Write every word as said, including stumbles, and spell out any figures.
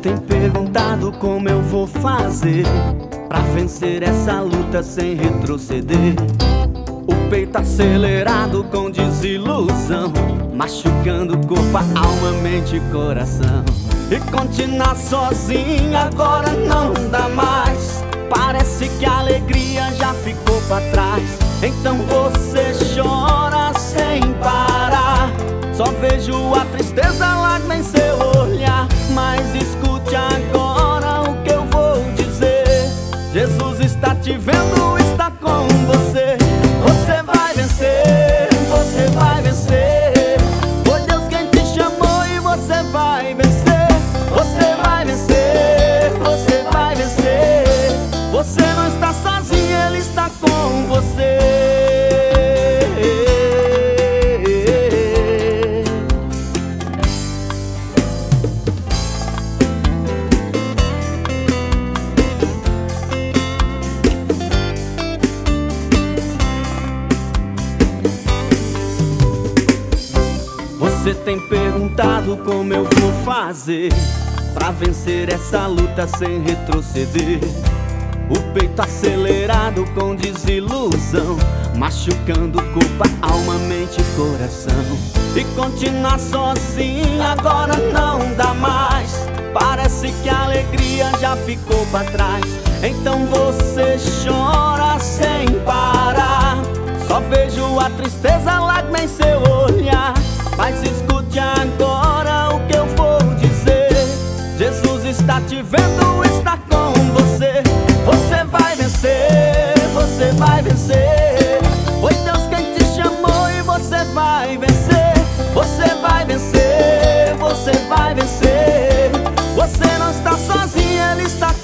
tem perguntado como eu vou fazer pra vencer essa luta sem retroceder. O peito acelerado com desilusão, machucando o corpo, a alma, mente e coração. E continuar sozinho agora não dá mais. Parece que a alegria já ficou pra trás. Então você chora sem parar. Só vejo a tristeza lá em seu olhar. Mas escute agora o que eu vou dizer. Jesus está te vendo, está com você. Você vai vencer, você vai vencer. Foi Deus quem te chamou e você vai vencer. Você vai vencer, você vai vencer. Você não está sozinho, Ele está com você. Você tem perguntado como eu vou fazer pra vencer essa luta sem retroceder. O peito acelerado com desilusão, machucando o corpo, a alma, mente e coração. E continuar sozinho agora não dá mais. Parece que a alegria já ficou pra trás. Então você chora sem parar. Só vejo a tristeza, lágrima em seu olhar. Mas escute agora o que eu vou dizer. Jesus está te vendo, está com você. Você vai vencer, você vai vencer. Foi Deus quem te chamou e você vai vencer. Você vai vencer, você vai vencer. Você não está sozinho, Ele está